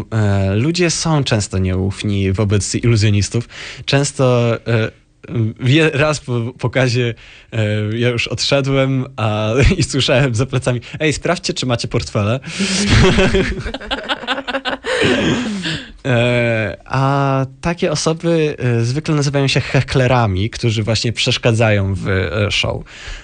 ludzie są często nieufni wobec iluzjonistów. Często raz po pokazie ja już odszedłem i słyszałem za plecami: ej, sprawdźcie, czy macie portfele. A takie osoby zwykle nazywają się hecklerami, którzy właśnie przeszkadzają w show.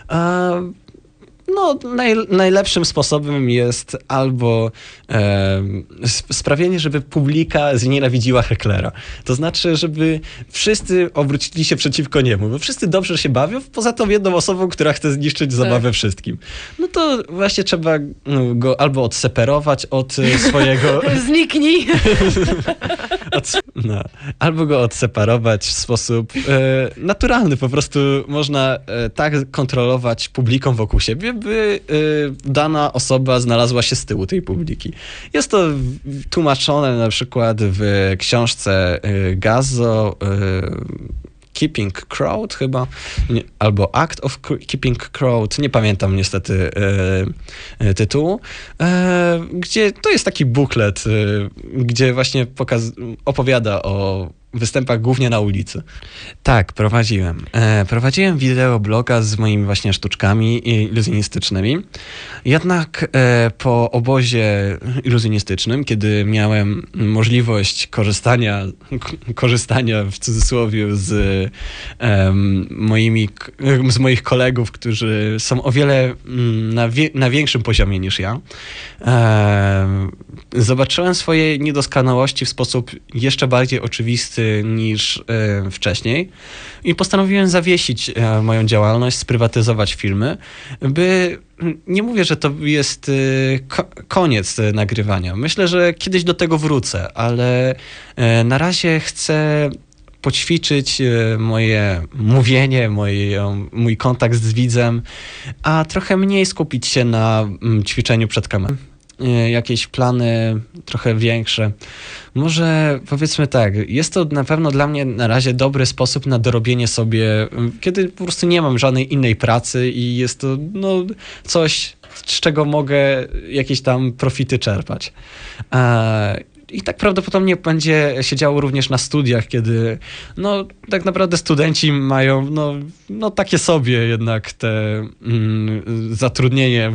No, najlepszym sposobem jest albo sprawienie, żeby publika znienawidziła hecklera. To znaczy, żeby wszyscy obrócili się przeciwko niemu, bo wszyscy dobrze się bawią, poza tą jedną osobą, która chce zniszczyć zabawę wszystkim. No to właśnie trzeba go albo odseparować od swojego... Zniknij! Albo go odseparować w sposób naturalny. Po prostu można tak kontrolować publiką wokół siebie, by dana osoba znalazła się z tyłu tej publiki. Jest to tłumaczone na przykład w książce Gazzo, Keeping Crowd chyba, albo Act of Keeping Crowd, nie pamiętam niestety tytułu, gdzie to jest taki booklet, gdzie właśnie opowiada o występach głównie na ulicy. Tak, prowadziłem. Prowadziłem wideobloga z moimi właśnie sztuczkami iluzjonistycznymi. Jednak po obozie iluzjonistycznym, kiedy miałem możliwość korzystania w cudzysłowie z moich kolegów, którzy są o wiele na większym poziomie niż ja, zobaczyłem swoje niedoskonałości w sposób jeszcze bardziej oczywisty niż wcześniej i postanowiłem zawiesić moją działalność, sprywatyzować filmy, by nie mówię, że to jest koniec nagrywania. Myślę, że kiedyś do tego wrócę, ale na razie chcę poćwiczyć moje mówienie, mój kontakt z widzem, a trochę mniej skupić się na ćwiczeniu przed kamerą. Jakieś plany trochę większe. Może powiedzmy tak, jest to na pewno dla mnie na razie dobry sposób na dorobienie sobie, kiedy po prostu nie mam żadnej innej pracy i jest to coś, z czego mogę jakieś tam profity czerpać. I tak prawdopodobnie będzie się działo również na studiach, kiedy tak naprawdę studenci mają takie sobie jednak te zatrudnienie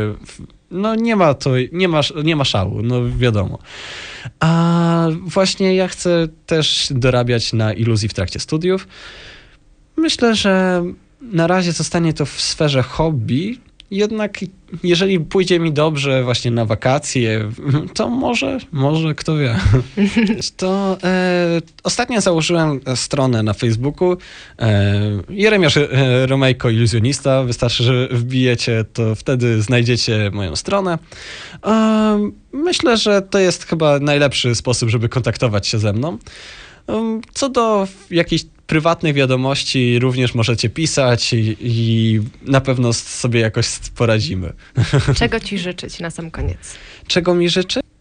nie ma szału, wiadomo. A właśnie ja chcę też dorabiać na iluzji w trakcie studiów. Myślę, że na razie zostanie to w sferze hobby, jednak jeżeli pójdzie mi dobrze właśnie na wakacje, to może kto wie. To ostatnio założyłem stronę na Facebooku. Jeremiasz Romejko Iluzjonista. Wystarczy, że wbijecie, to wtedy znajdziecie moją stronę. Myślę, że to jest chyba najlepszy sposób, żeby kontaktować się ze mną. Co do jakichś prywatnych wiadomości również możecie pisać i na pewno sobie jakoś poradzimy. Czego ci życzyć na sam koniec? Czego mi życzy?